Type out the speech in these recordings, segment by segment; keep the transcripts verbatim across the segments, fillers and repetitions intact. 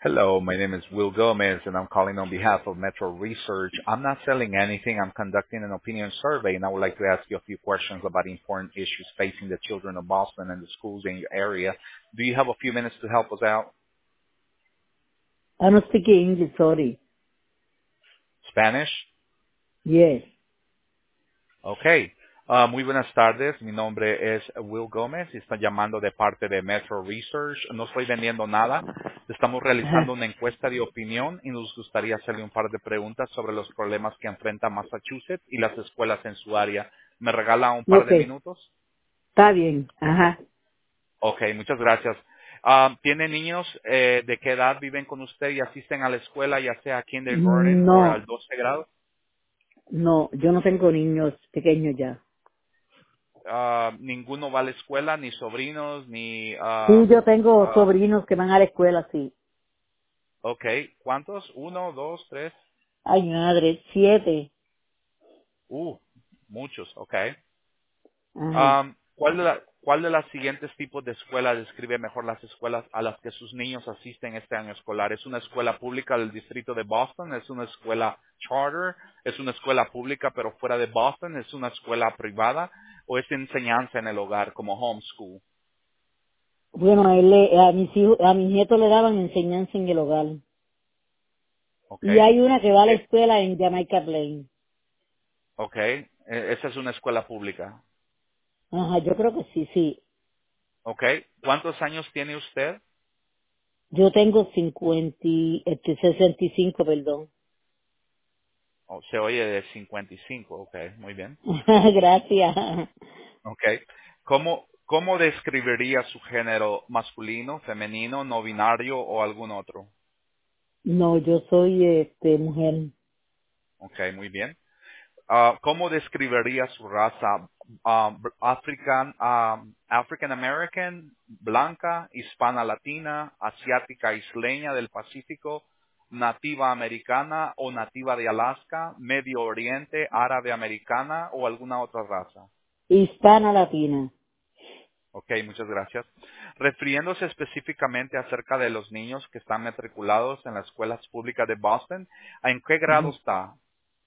Hello, my name is Will Gomez, and I'm calling on behalf of Metro Research. I'm not selling anything. I'm conducting an opinion survey, and I would like to ask you a few questions about important issues facing the children of Boston and the schools in your area. Do you have a few minutes to help us out? I don't speak English, sorry. Spanish? Yes. Okay. Ah, muy buenas tardes. Mi nombre es Will Gómez y estoy llamando de parte de Metro Research. No estoy vendiendo nada. Estamos realizando Ajá. una encuesta de opinión y nos gustaría hacerle un par de preguntas sobre los problemas que enfrenta Massachusetts y las escuelas en su área. ¿Me regala un par Ok, de minutos? está bien. Ajá. Ok, muchas gracias. Ah, ¿Tiene niños eh, de qué edad viven con usted y asisten a la escuela, ya sea a kindergarten o al No, doce grado? no, yo no tengo niños pequeños ya. Ah, ninguno va a la escuela, ni sobrinos, ni... Sí, ah, yo tengo ah, sobrinos que van a la escuela, sí. ok, ¿cuántos? ¿Uno, dos, tres? Ay, madre, siete. Uh, muchos, ok. Ajá. Um, ¿cuál, de la- ¿Cuál de los siguientes tipos de escuela describe mejor las escuelas a las que sus niños asisten este año escolar? ¿Es una escuela pública del distrito de Boston? ¿Es una escuela charter? ¿Es una escuela pública pero fuera de Boston? ¿Es una escuela privada? ¿O es enseñanza en el hogar como homeschool? Bueno, a, él le- a mis hijos, a mis nietos le daban enseñanza en el hogar. Ok. Y hay una que va a la Eh, escuela en Jamaica Plain. ok. Eh, Esa es una escuela pública. Ajá, yo creo que sí, sí. Ok. ¿Cuántos años tiene usted? Yo tengo cincuenta, y- este, sesenta y cinco, perdón. Oh, se oye de cincuenta y cinco. Ok, muy bien. Gracias. Okay. ¿Cómo, cómo describiría su género masculino, femenino, no binario o algún otro? No, yo soy este mujer. Okay, muy bien. Ah, ¿Cómo describiría su raza? Ah, br- African, ah, African American, blanca, hispana latina, asiática isleña del Pacífico, nativa americana o nativa de Alaska, Medio Oriente, árabe americana o alguna otra raza? Hispana latina. Ok, muchas gracias. Refiriéndose específicamente acerca de los niños que están matriculados en las escuelas públicas de Boston, ¿en qué grado Ujú. está?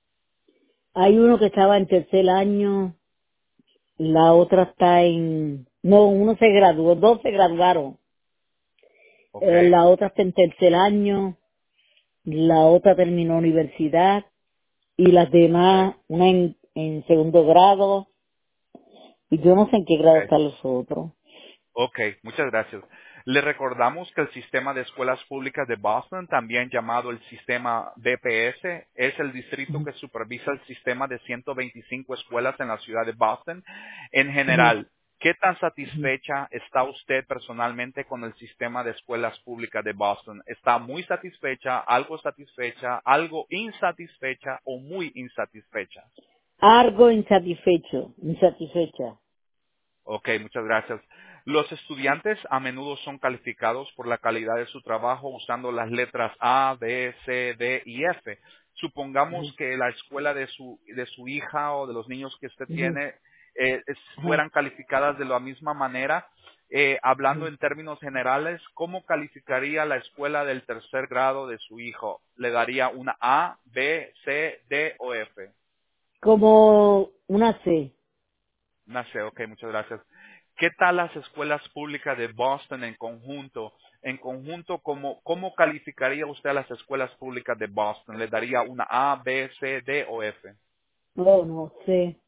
Hay uno que estaba en tercer año, la otra está en... No, uno se graduó, dos se graduaron. Ok, Eh, la otra está en tercer año, la otra terminó universidad y las ok, demás, una en, en segundo grado y yo no sé en qué grado ok. están los otros. Ok, muchas gracias. Le recordamos que el sistema de escuelas públicas de Boston, también llamado el sistema B P S, es el distrito Ujú, que supervisa el sistema de ciento veinticinco escuelas en la ciudad de Boston. En ujú, general, ¿qué tan ujú. satisfecha está usted personalmente con el sistema de escuelas públicas de Boston? ¿Está muy satisfecha, algo satisfecha, algo insatisfecha o muy insatisfecha? Algo insatisfecho, insatisfecha. Ok, muchas gracias. Los estudiantes a menudo son calificados por la calidad de su trabajo usando las letras A, B, C, D y F. Supongamos Ujú, que la escuela de su, de su hija o de los niños que usted ujú, tiene eh, es- ajá, fueran calificadas de la misma manera. Eh, hablando ujú. en términos generales, ¿cómo calificaría la escuela del tercer grado de su hijo? ¿Le daría una A, B, C, D o F? Como una C. No sé, ok, muchas gracias. ¿Qué tal las escuelas públicas de Boston en conjunto? En conjunto, ¿cómo, cómo calificaría usted a las escuelas públicas de Boston? ¿Le daría una A, B, C, D o F? No, no sé.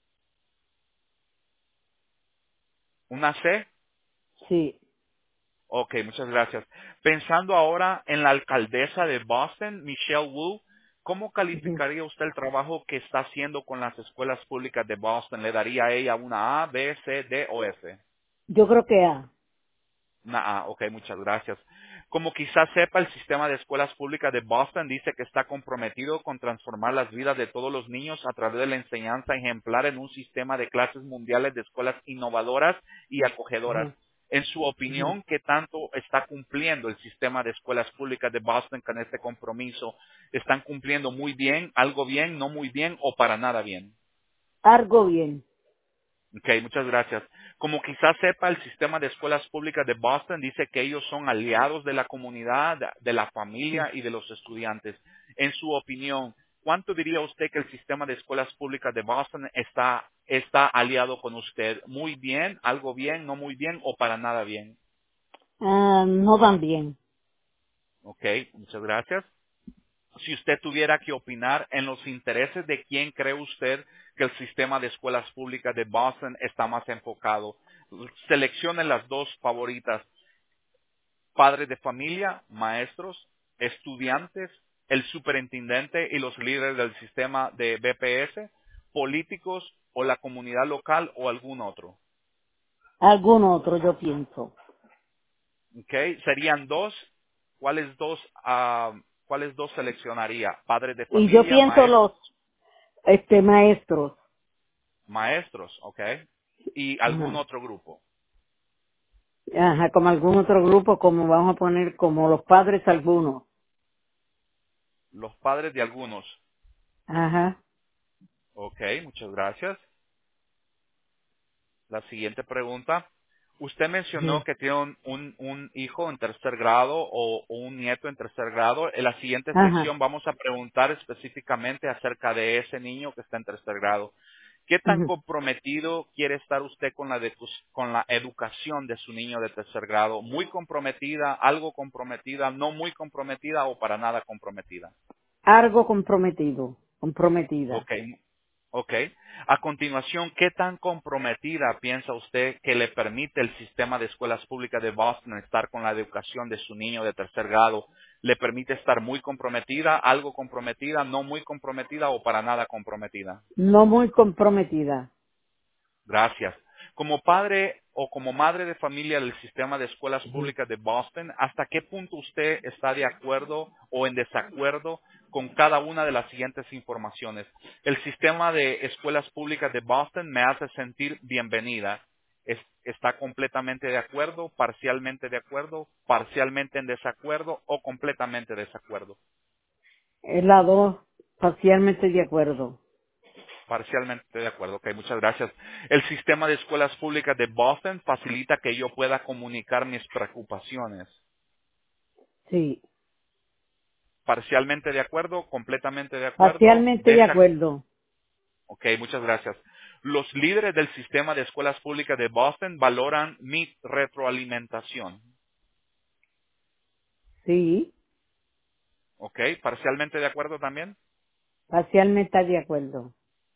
¿Una C? Sí. Ok, muchas gracias. Pensando ahora en la alcaldesa de Boston, Michelle Wu, ¿cómo Ujú. calificaría usted el trabajo que está haciendo con las escuelas públicas de Boston? ¿Le daría a ella una A, B, C, D o F? Yo creo que A. Una A, ok, muchas gracias. Como quizás sepa, el sistema de escuelas públicas de Boston dice que está comprometido con transformar las vidas de todos los niños a través de la enseñanza ejemplar en un sistema de clases mundiales de escuelas innovadoras y acogedoras. Ujú, En su ujú. opinión, ¿qué tanto está cumpliendo el sistema de escuelas públicas de Boston con este compromiso? ¿Están cumpliendo muy bien, algo bien, no muy bien o para nada bien? Algo bien. Ok, muchas gracias. Como quizás sepa, el sistema de escuelas públicas de Boston dice que ellos son aliados de la comunidad, de de la familia y de los estudiantes. En su opinión, ¿cuánto diría usted que el sistema de escuelas públicas de Boston está, está aliado con usted? ¿Muy bien, algo bien, no muy bien o para nada bien? Ah, no van bien. Ok, muchas gracias. Si usted tuviera que opinar en los intereses de quién cree usted que el sistema de escuelas públicas de Boston está más enfocado, seleccione las dos favoritas: padres de familia, maestros, estudiantes, el superintendente y los líderes del sistema de B P S, políticos o la comunidad local o algún otro. Algún otro, yo pienso. ¿Ok? Serían dos. ¿Cuáles dos, ah, cuáles dos seleccionaría? Padres de Y yo familia, pienso maestros. los, este, maestros. Maestros, ¿ok? Y algún Ajá. otro grupo. Ajá, como algún otro grupo, como vamos a poner, como los padres algunos. Los padres de algunos. Ajá. Ok, muchas gracias. La siguiente pregunta. Usted mencionó Ujú. que tiene un, un- un hijo en tercer grado o, o un nieto en tercer grado. En la siguiente Ajá. sección vamos a preguntar específicamente acerca de ese niño que está en tercer grado. ¿Qué tan Ujú. comprometido quiere estar usted con la, de- con la educación de su niño de tercer grado? ¿Muy comprometida, algo comprometida, no muy comprometida o para nada comprometida? Algo comprometido, comprometida. Ok, ok. A continuación, ¿qué tan comprometida piensa usted que le permite el sistema de escuelas públicas de Boston estar con la educación de su niño de tercer grado? ¿Le permite estar muy comprometida, algo comprometida, no muy comprometida o para nada comprometida? No muy comprometida. Gracias. Como padre o como madre de familia del sistema de escuelas Ujú. públicas de Boston, ¿hasta qué punto usted está de acuerdo o en desacuerdo con cada una de las siguientes informaciones? El sistema de escuelas públicas de Boston me hace sentir bienvenida. Es- ¿Está completamente de acuerdo, parcialmente de acuerdo, parcialmente en desacuerdo o completamente desacuerdo? Es la dos, parcialmente de acuerdo. Parcialmente de acuerdo. Ok, muchas gracias. El sistema de escuelas públicas de Boston facilita que yo pueda comunicar mis preocupaciones. Sí. Parcialmente de acuerdo, completamente de acuerdo, Parcialmente de desac- acuerdo. Ok, muchas gracias. Los líderes del sistema de escuelas públicas de Boston valoran mi retroalimentación. Sí. Ok, parcialmente de acuerdo también. Parcialmente de acuerdo.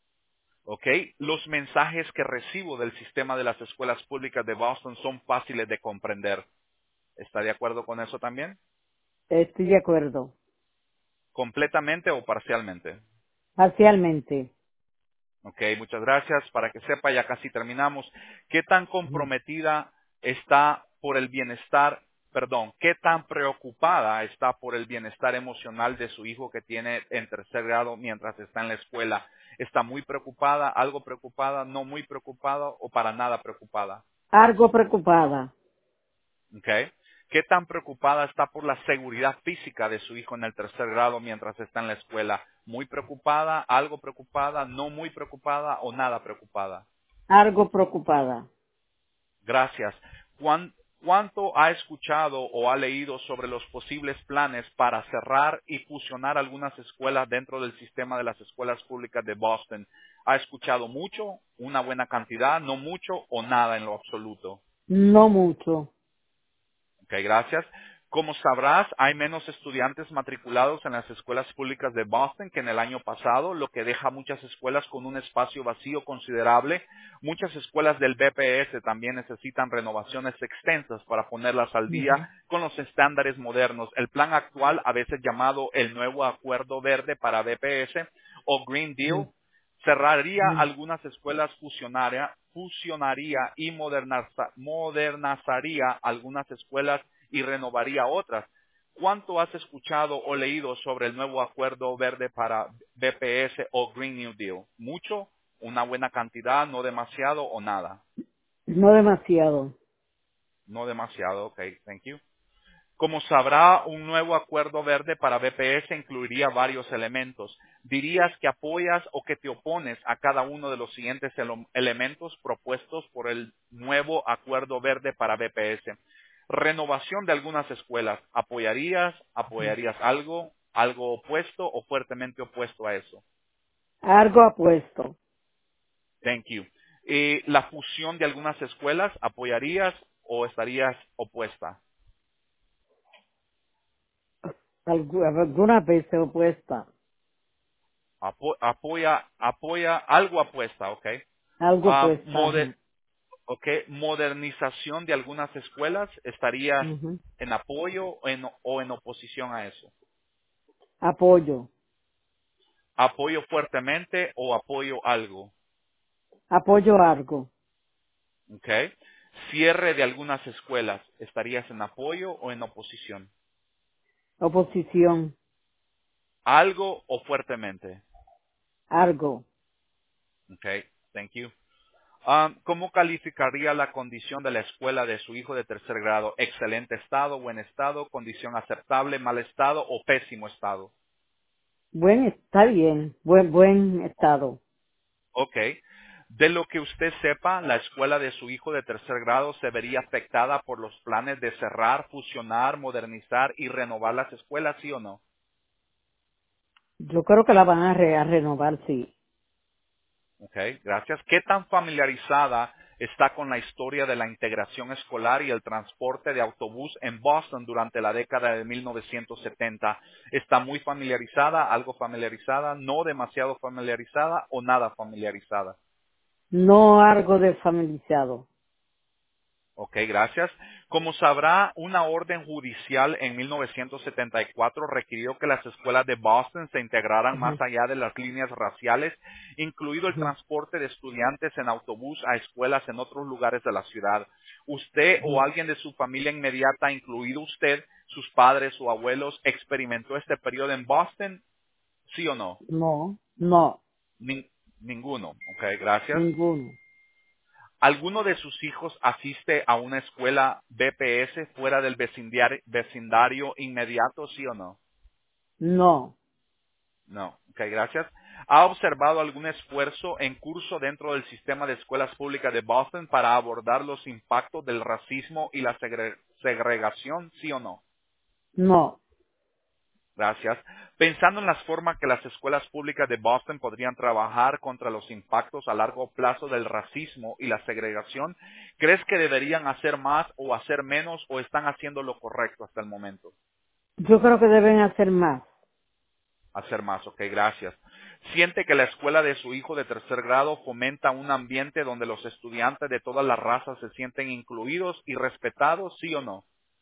Ok, los mensajes que recibo del sistema de las escuelas públicas de Boston son fáciles de comprender. ¿Está de acuerdo con eso también? Estoy de acuerdo. ¿Completamente o parcialmente? Parcialmente. Ok, muchas gracias. Para que sepa, ya casi terminamos. ¿Qué tan Ujú. comprometida está por el bienestar, perdón, qué tan preocupada está por el bienestar emocional de su hijo que tiene en tercer grado mientras está en la escuela? ¿Está muy preocupada, algo preocupada, no muy preocupada o para nada preocupada? Algo preocupada. Okay. ¿Qué tan preocupada está por la seguridad física de su hijo en el tercer grado mientras está en la escuela? ¿Muy preocupada, algo preocupada, no muy preocupada o nada preocupada? Algo preocupada. Gracias. ¿Cuán- ¿Cuánto ha escuchado o ha leído sobre los posibles planes para cerrar y fusionar algunas escuelas dentro del sistema de las escuelas públicas de Boston? ¿Ha escuchado mucho, una buena cantidad, no mucho o nada en lo absoluto? No mucho. Ok, gracias. Como sabrás, hay menos estudiantes matriculados en las escuelas públicas de Boston que en el año pasado, lo que deja muchas escuelas con un espacio vacío considerable. Muchas escuelas del B P S también necesitan renovaciones extensas para ponerlas al día Ujú. con los estándares modernos. El plan actual, a veces llamado el nuevo Acuerdo Verde para B P S o Green Deal, Ujú. cerraría Ujú. algunas escuelas fusionaria, fusionaría y modernaza- modernizaría algunas escuelas y renovaría otras. ¿Cuánto has escuchado o leído sobre el nuevo acuerdo verde para B P S o Green New Deal? ¿Mucho? ¿Una buena cantidad? ¿No demasiado o nada? No demasiado. No demasiado, ok, thank you. Como sabrá, un nuevo acuerdo verde para B P S incluiría varios elementos. ¿Dirías que apoyas o que te opones a cada uno de los siguientes ele- elementos propuestos por el nuevo acuerdo verde para B P S? Renovación de algunas escuelas. ¿Apoyarías? ¿Apoyarías algo? ¿Algo opuesto o fuertemente opuesto a eso? Algo apuesto. Thank you. Eh, la fusión de algunas escuelas, ¿apoyarías o estarías opuesta? Algu- Algunas veces opuesta. Apo- apoya, apoya, algo apuesta, ¿ok? Algo Ah, opuesta. moder- Ajá. ok, modernización de algunas escuelas, ¿estarías Ujú. en apoyo o en, o en oposición a eso? Apoyo. ¿Apoyo fuertemente o apoyo algo? Apoyo algo. ¿Ok? Cierre de algunas escuelas, ¿estarías en apoyo o en oposición? Oposición. ¿Algo o fuertemente? Algo. ¿Ok? Thank you. Ah, ¿Cómo calificaría la condición de la escuela de su hijo de tercer grado? ¿Excelente estado, buen estado, condición aceptable, mal estado o pésimo estado? Buen, está bien. Buen, buen estado. Ok. De lo que usted sepa, la escuela de su hijo de tercer grado se vería afectada por los planes de cerrar, fusionar, modernizar y renovar las escuelas, ¿sí o no? Yo creo que la van a, re- a renovar, sí. Ok, gracias. ¿Qué tan familiarizada está con la historia de la integración escolar y el transporte de autobús en Boston durante la década de mil novecientos setenta? ¿Está muy familiarizada, algo familiarizada, no demasiado familiarizada o nada familiarizada? No algo desfamiliarizado. Ok, gracias. Como sabrá, una orden judicial en mil novecientos setenta y cuatro requirió que las escuelas de Boston se integraran más Ujú, allá de las líneas raciales, incluido el ujú, transporte de estudiantes en autobús a escuelas en otros lugares de la ciudad. ¿Usted o ujú. alguien de su familia inmediata, incluido usted, sus padres o abuelos, experimentó este periodo en Boston? ¿Sí o no? No, no, Nin- ninguno. Ok, gracias. ninguno. ¿Alguno de sus hijos asiste a una escuela B P S fuera del vecindario, vecindario inmediato, sí o no? No, No. Ok, gracias. ¿Ha observado algún esfuerzo en curso dentro del sistema de escuelas públicas de Boston para abordar los impactos del racismo y la segre- segregación, sí o no? no. Gracias. Pensando en las formas que las escuelas públicas de Boston podrían trabajar contra los impactos a largo plazo del racismo y la segregación, ¿crees que deberían hacer más o hacer menos o están haciendo lo correcto hasta el momento? Yo creo que deben hacer más. Hacer más, ok, gracias. ¿Siente que la escuela de su hijo de tercer grado fomenta un ambiente donde los estudiantes de todas las razas se sienten incluidos y respetados, sí o no?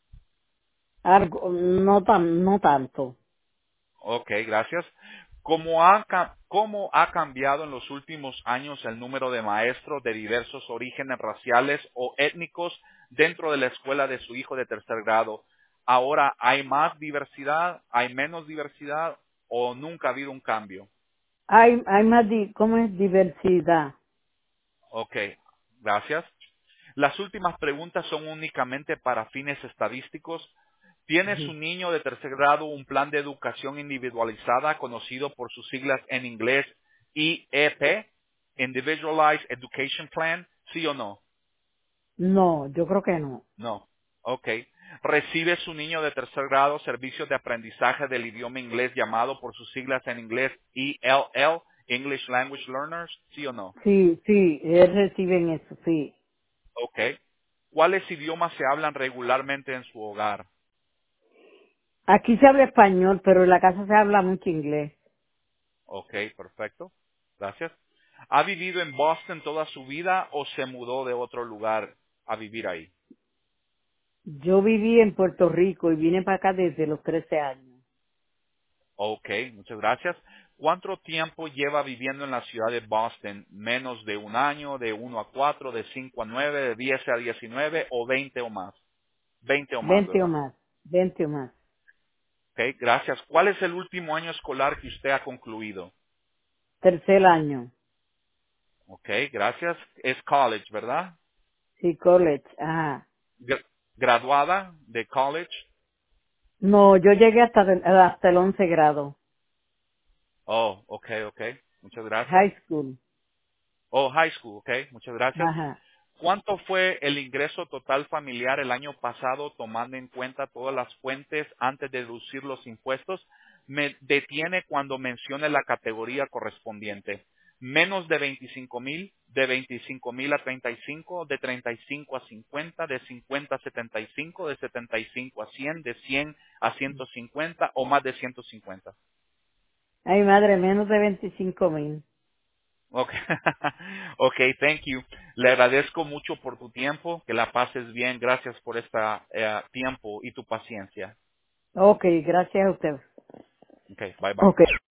Algo, no tan, no tanto. Ok, gracias. ¿Cómo ha, ca- cómo ha cambiado en los últimos años el número de maestros de diversos orígenes raciales o étnicos dentro de la escuela de su hijo de tercer grado? ¿Ahora hay más diversidad, hay menos diversidad o nunca ha habido un cambio? Hay, hay más, di, ¿cómo es? Diversidad. Ok, gracias. Las últimas preguntas son únicamente para fines estadísticos. ¿Tiene su Ujú. niño de tercer grado un plan de educación individualizada conocido por sus siglas en inglés I E P? Individualized Education Plan, ¿sí o no? No, yo creo que no. No. Ok. ¿Recibe su niño de tercer grado servicios de aprendizaje del idioma inglés llamado por sus siglas en inglés E L L, English Language Learners, sí o no? Sí, sí, ellos reciben eso, sí. Ok. ¿Cuáles idiomas se hablan regularmente en su hogar? Aquí se habla español, pero en la casa se habla mucho inglés. Ok, perfecto. Gracias. ¿Ha vivido en Boston toda su vida o se mudó de otro lugar a vivir ahí? Yo viví en Puerto Rico y vine para acá desde los trece años. Ok, muchas gracias. ¿Cuánto tiempo lleva viviendo en la ciudad de Boston? ¿Menos de un año, de uno a cuatro, de cinco a nueve, de diez a diecinueve o veinte o más? Veinte o más, Veinte o ¿verdad? más, veinte o más. Ok, gracias. ¿Cuál es el último año escolar que usted ha concluido? Tercer año. Ok, gracias. Es college, ¿verdad? Sí, college, ajá. Gra- Graduada de college. No, yo llegué hasta, el- hasta el once grado. Oh, okay, okay. Muchas gracias. High school. Oh, high school, okay. Muchas gracias. Ajá. ¿Cuánto fue el ingreso total familiar el año pasado tomando en cuenta todas las fuentes antes de deducir los impuestos? Me detiene cuando mencione la categoría correspondiente. Menos de veinticinco mil, de veinticinco mil a treinta y cinco, de treinta y cinco a cincuenta, de cincuenta a setenta y cinco, de setenta y cinco a cien, de cien a ciento cincuenta o más de ciento cincuenta. Ay, madre, menos de veinticinco mil. Okay. Okay, thank you. Le agradezco mucho por tu tiempo, que la pases bien. Gracias por este tiempo y tu paciencia. Ok, gracias a usted. Okay, bye bye. Ok.